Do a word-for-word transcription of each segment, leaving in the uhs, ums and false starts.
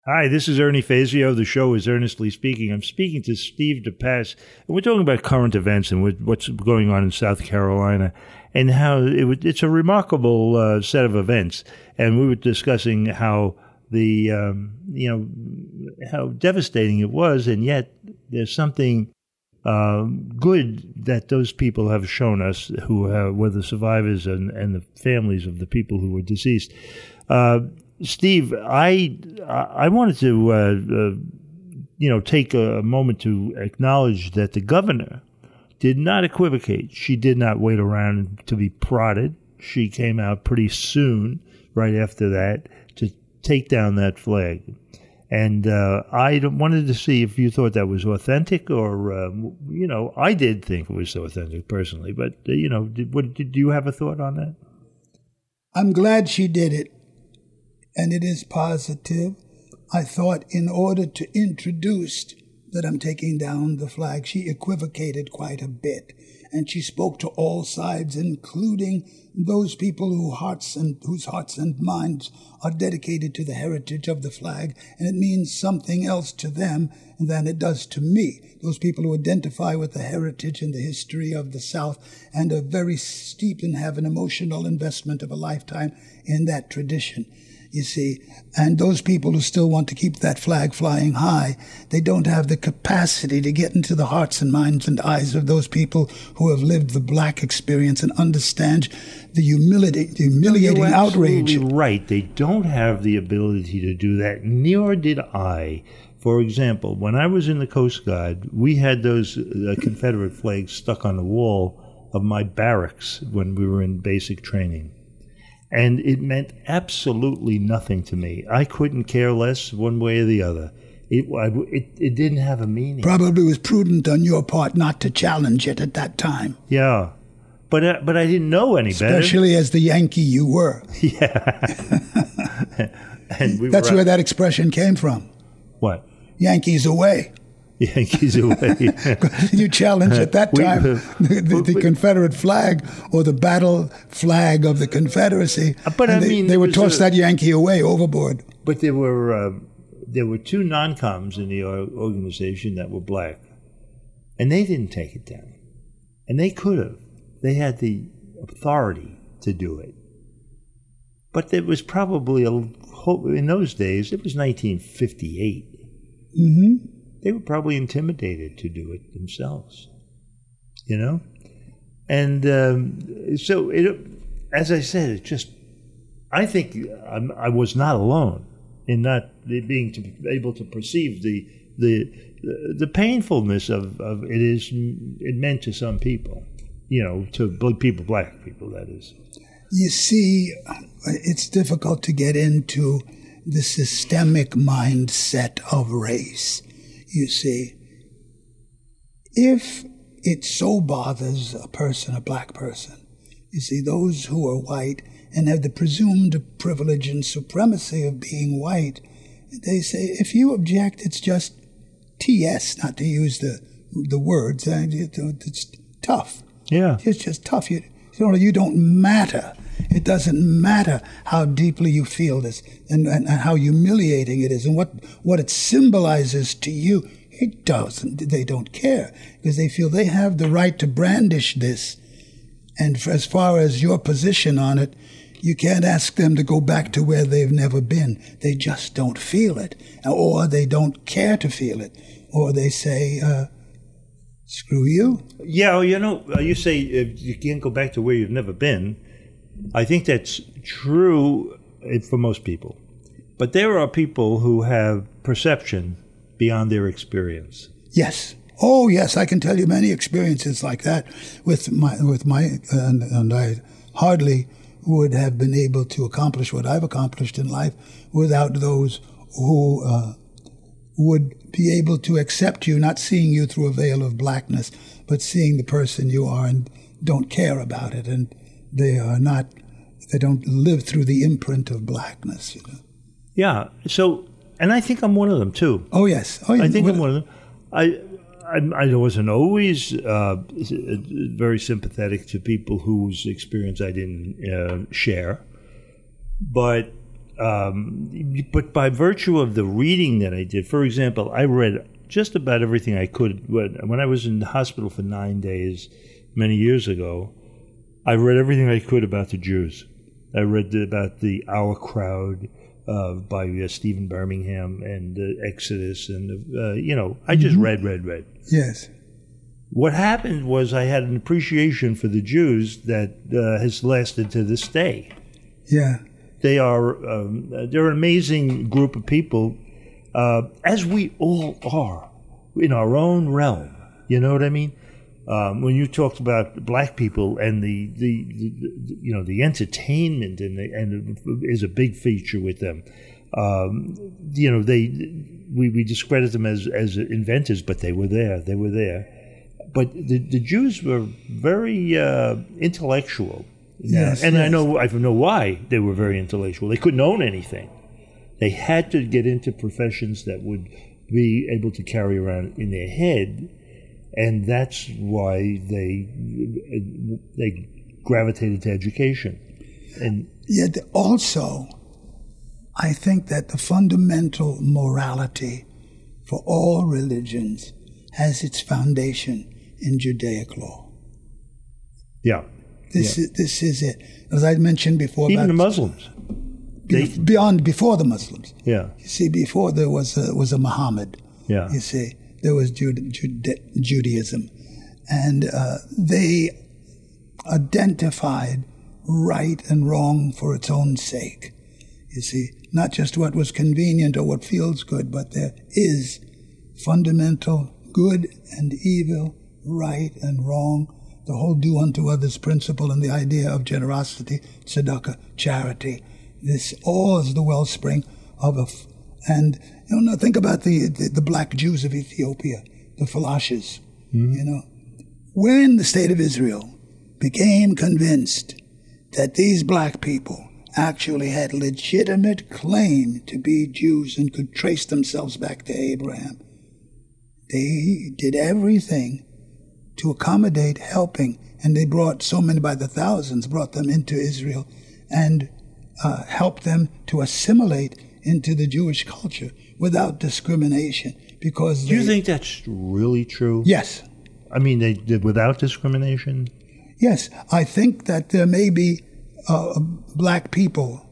Hi, this is Ernie Fazio. The show is Earnestly Speaking. I'm speaking to Steve DePass, and we're talking about current events and what's going on in South Carolina and how it, it's a remarkable uh, set of events. And we were discussing how the um, you know how devastating it was, and yet there's something uh, good that those people have shown us who uh, were the survivors and, and the families of the people who were deceased. Uh, Steve, I I wanted to uh, uh, you know take a moment to acknowledge that the governor did not equivocate. She did not wait around to be prodded. She came out pretty soon, right after that, to take down that flag. And uh, I wanted to see if you thought that was authentic, or uh, you know, I did think it was authentic personally. But uh, you know, did, what, did you have a thought on that? I'm glad she did it. And it is positive. I thought in order to introduce that I'm taking down the flag, she equivocated quite a bit. And she spoke to all sides, including those people who hearts and whose hearts and minds are dedicated to the heritage of the flag. And it means something else to them than it does to me. Those people who identify with the heritage and the history of the South and are very steeped and have an emotional investment of a lifetime in that tradition. You see, and those people who still want to keep that flag flying high, they don't have the capacity to get into the hearts and minds and eyes of those people who have lived the black experience and understand the humility, the humiliating You're outrage. Absolutely right. They don't have the ability to do that. Nor did I. For example, when I was in the Coast Guard, we had those uh, Confederate flags stuck on the wall of my barracks when we were in basic training. And it meant absolutely nothing to me. I couldn't care less one way or the other. It, it, it didn't have a meaning. Probably was prudent on your part not to challenge it at that time. Yeah. But uh, but I didn't know any better. Especially as the Yankee you were. Yeah. and we That's were, where that expression came from. What? Yankees away. Yankees away. You challenged at that time we, uh, the, the, the Confederate flag or the battle flag of the Confederacy. But I they, mean, they would toss a, that Yankee away overboard. But there were uh, there were two non-coms in the organization that were black, and they didn't take it down, and they could have. They had the authority to do it, but there was probably a in those days. It was nineteen fifty-eight. Mm-hmm. They were probably intimidated to do it themselves, you know? And um, so, it, as I said, it just, I think I'm, I was not alone in not being to, able to perceive the the the painfulness of, of it is it meant to some people, you know, to people, black people, that is. You see, it's difficult to get into the systemic mindset of race. You see, if it so bothers a person, a black person, you see, those who are white and have the presumed privilege and supremacy of being white, they say, if you object, it's just T S, not to use the the words, it's tough. Yeah. It's just tough. You, you know, you don't matter. It doesn't matter how deeply you feel this and, and, and how humiliating it is and what, what it symbolizes to you. It doesn't. They don't care because they feel they have the right to brandish this. And for, as far as your position on it, you can't ask them to go back to where they've never been. They just don't feel it, or they don't care to feel it, or they say, uh, screw you. Yeah, you know, you say you can't go back to where you've never been. I think that's true for most people. But there are people who have perception beyond their experience. Yes. Oh, yes. I can tell you many experiences like that with my, with my, and, and I hardly would have been able to accomplish what I've accomplished in life without those who uh, would be able to accept you, not seeing you through a veil of blackness, but seeing the person you are and don't care about it. And they are not, they don't live through the imprint of blackness, you know. Yeah. So, and I think I'm one of them too. Oh, yes. Oh, yeah. I think I'm one of them. I, I, I wasn't always uh, very sympathetic to people whose experience I didn't uh, share, but um, but by virtue of the reading that I did, for example, I read just about everything I could. When, when I was in the hospital for nine days many years ago, I read everything I could about the Jews. I read about the Our Crowd uh, by uh, Stephen Birmingham and uh, Exodus, and uh, you know, I just mm-hmm. read, read, read. Yes. What happened was I had an appreciation for the Jews that uh, has lasted to this day. Yeah. They are um, they're an amazing group of people, uh, as we all are in our own realm. You know what I mean? Um, when you talked about black people and the, the, the you know the entertainment and the, and is a big feature with them. Um, you know they we, we discredit them as as inventors, but they were there. They were there. But the, the Jews were very uh, intellectual. Yes, and yes. I know I know why they were very intellectual. They couldn't own anything. They had to get into professions that would be able to carry around in their head, and that's why they they gravitated to education. And yet also, I think that the fundamental morality for all religions has its foundation in Judaic law. Yeah. This yeah. is this is it. As I mentioned before, even about, the Muslims, be, they, beyond before the Muslims. Yeah. You see, before there was a, was a Muhammad. Yeah. You see, there was Jude, Jude, Judaism, and uh, they identified right and wrong for its own sake. You see, not just what was convenient or what feels good, but there is fundamental good and evil, right and wrong. The whole do unto others principle and the idea of generosity, tzedakah, charity. This all is the wellspring of a, f- and you know, think about the, the, the black Jews of Ethiopia, the Falashas, mm-hmm. you know. When the state of Israel became convinced that these black people actually had legitimate claim to be Jews and could trace themselves back to Abraham, they did everything to accommodate, helping, and they brought so many by the thousands, brought them into Israel and uh, helped them to assimilate into the Jewish culture without discrimination. Because do you they, think that's really true? Yes. I mean, they did without discrimination? Yes. I think that there may be uh, black people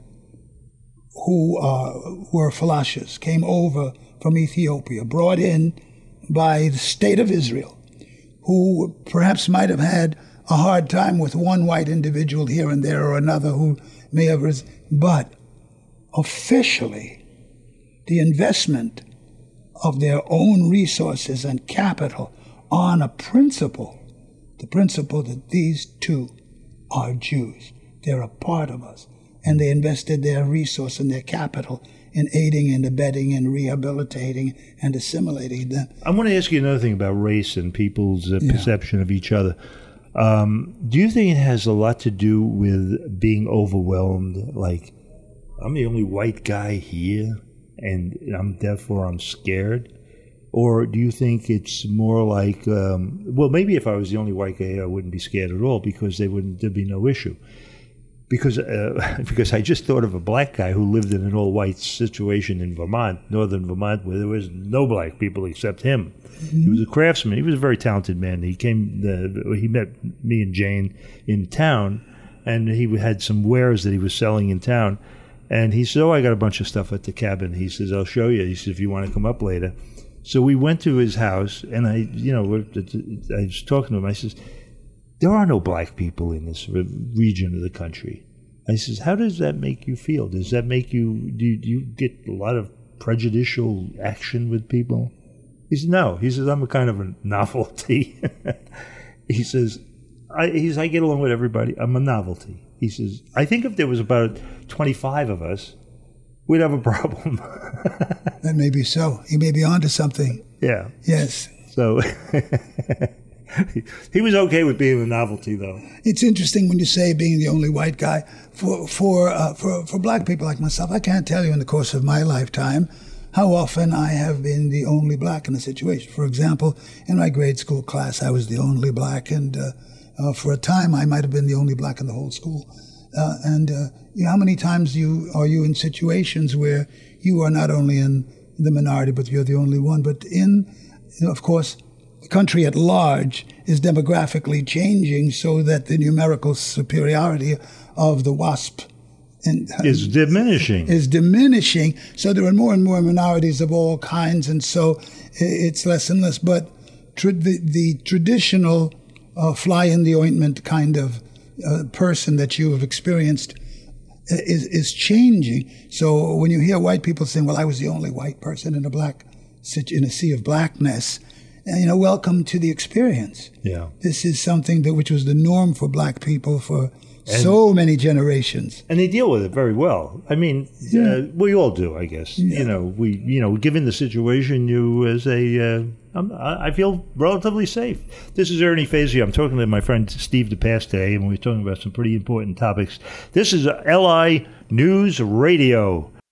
who uh, were Falashas, came over from Ethiopia, brought in by the state of Israel, who perhaps might have had a hard time with one white individual here and there or another who may have res- but officially the investment of their own resources and capital on a principle, the principle that these two are Jews. They're a part of us. And they invested their resource and their capital in aiding and abetting and rehabilitating and assimilating them. I want to ask you another thing about race and people's uh, yeah. perception of each other. Um, do you think it has a lot to do with being overwhelmed? Like, I'm the only white guy here, and I'm therefore I'm scared? Or do you think it's more like, um, well, maybe if I was the only white guy, I wouldn't be scared at all because they wouldn't there'd be no issue. Because uh, because I just thought of a black guy who lived in an all-white situation in Vermont, northern Vermont, where there was no black people except him. Mm-hmm. He was a craftsman. He was a very talented man. He came. Uh, he met me and Jane in town, and he had some wares that he was selling in town. And he said, "Oh, I got a bunch of stuff at the cabin." He says, "I'll show you." He says, "If you want to come up later." So we went to his house, and I, you know, I was talking to him. I says, there are no black people in this region of the country. I says, how does that make you feel? Does that make you, do you, do you get a lot of prejudicial action with people? He says, no. He says, I'm a kind of a novelty. He says, I, he says, I get along with everybody. I'm a novelty. He says, I think if there was about twenty-five of us, we'd have a problem. That may be so. He may be onto something. Yeah. Yes. So he was okay with being a novelty, though. It's interesting when you say being the only white guy. For for uh, for for black people like myself, I can't tell you in the course of my lifetime how often I have been the only black in a situation. For example, in my grade school class, I was the only black, and uh, uh, for a time I might have been the only black in the whole school. Uh, and uh, you know, how many times you are you in situations where you are not only in the minority, but you're the only one. But in, you know, of course, the country at large is demographically changing so that the numerical superiority of the WASP and, is diminishing. Is diminishing. So there are more and more minorities of all kinds, and so it's less and less. But tra- the, the traditional uh, fly in the ointment kind of uh, person that you have experienced is is changing. So when you hear white people saying, "Well, I was the only white person in a black in a sea of blackness," you know, welcome to the experience. Yeah, this is something that which was the norm for black people for and, so many generations, and they deal with it very well. I mean, yeah. uh, we all do, I guess. Yeah. You know, we you know, given the situation, you as a uh, I'm, I feel relatively safe. This is Ernie Fazio. I'm talking to my friend Steve DePass today, and we're talking about some pretty important topics. This is L I News Radio.